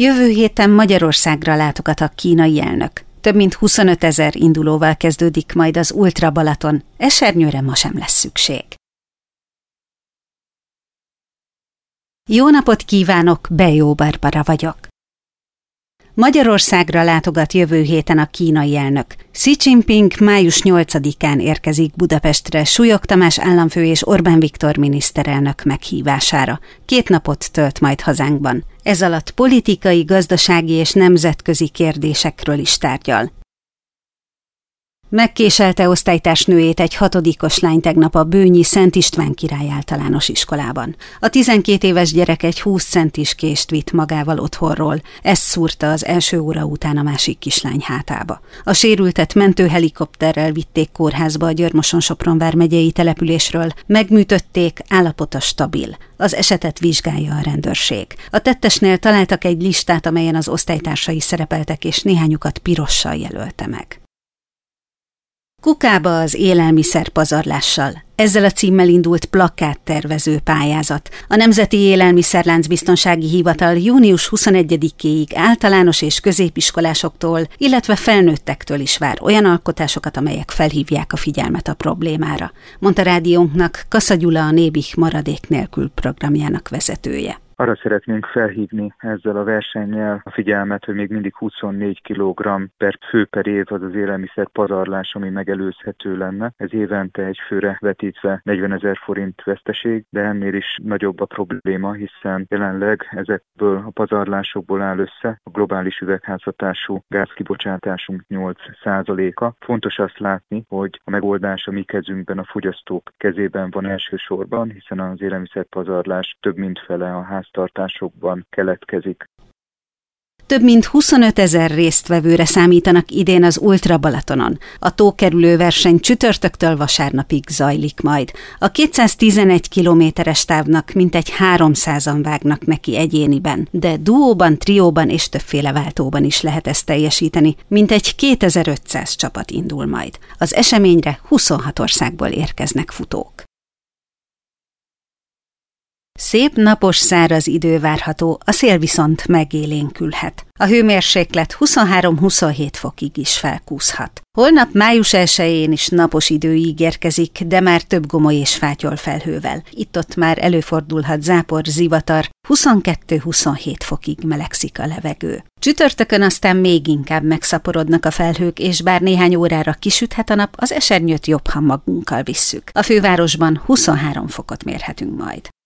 Jövő héten Magyarországra látogat a kínai elnök. Több mint 25 000 indulóval kezdődik majd az Ultra Balaton. Esernyőre ma sem lesz szükség. Jó napot kívánok, Bejó Barbara vagyok. Magyarországra látogat jövő héten a kínai elnök. Xi Jinping május 8-án érkezik Budapestre Súlyog Tamás államfő és Orbán Viktor miniszterelnök meghívására. 2 napot tölt majd hazánkban. Ez alatt politikai, gazdasági és nemzetközi kérdésekről is tárgyal. Megkéselte osztálytársnőjét egy 6-os lány tegnap a bőnyi Szent István Király Általános Iskolában. A 12 éves gyerek egy 20 centis kést vitt magával otthonról, ezt szúrta az első óra után a másik kislány hátába. A sérültet mentőhelikopterrel vitték kórházba a Győr-Moson-Sopron vármegyei településről, megműtötték, állapota stabil. Az esetet vizsgálja a rendőrség. A tettesnél találtak egy listát, amelyen az osztálytársai szerepeltek, és néhányukat pirossal jelölte meg. Kukába az élelmiszer pazarlással. Ezzel a címmel indult plakáttervező pályázat. A Nemzeti Élelmiszerláncbiztonsági Hivatal június 21-éig általános és középiskolásoktól, illetve felnőttektől is vár olyan alkotásokat, amelyek felhívják a figyelmet a problémára, mondta rádiónknak Kassa Gyula, a Nébih maradék nélkül programjának vezetője. Arra szeretnénk felhívni ezzel a versennyel a figyelmet, hogy még mindig 24 kg per fő per év az az élelmiszer pazarlás, ami megelőzhető lenne. Ez évente egy főre vetítve 40 000 forint veszteség, de ennél is nagyobb a probléma, hiszen jelenleg ezekből a pazarlásokból áll össze a globális üvegházhatású gázkibocsátásunk 8%-a. Fontos azt látni, hogy a megoldás a mi kezünkben, a fogyasztók kezében van elsősorban, hiszen az élelmiszer pazarlás több mint fele a háztartásokban keletkezik. Több mint 25 000 résztvevőre számítanak idén az Ultra Balatonon. A tókerülő verseny csütörtöktől vasárnapig zajlik majd. A 211 kilométeres távnak mintegy 300-an vágnak neki egyéniben, de duóban, trióban és többféle váltóban is lehet ezt teljesíteni. Mintegy 2500 csapat indul majd. Az eseményre 26 országból érkeznek futók. Szép napos száraz idő várható, a szél viszont megélénkülhet. A hőmérséklet 23-27 fokig is felkúszhat. Holnap május 1-én is napos idő ígérkezik, de már több gomoly és fátyol felhővel. Itt-ott már előfordulhat zápor, zivatar, 22-27 fokig melegszik a levegő. Csütörtökön aztán még inkább megszaporodnak a felhők, és bár néhány órára kisüthet a nap, az esernyőt jobb, ha magunkkal visszük. A fővárosban 23 fokot mérhetünk majd.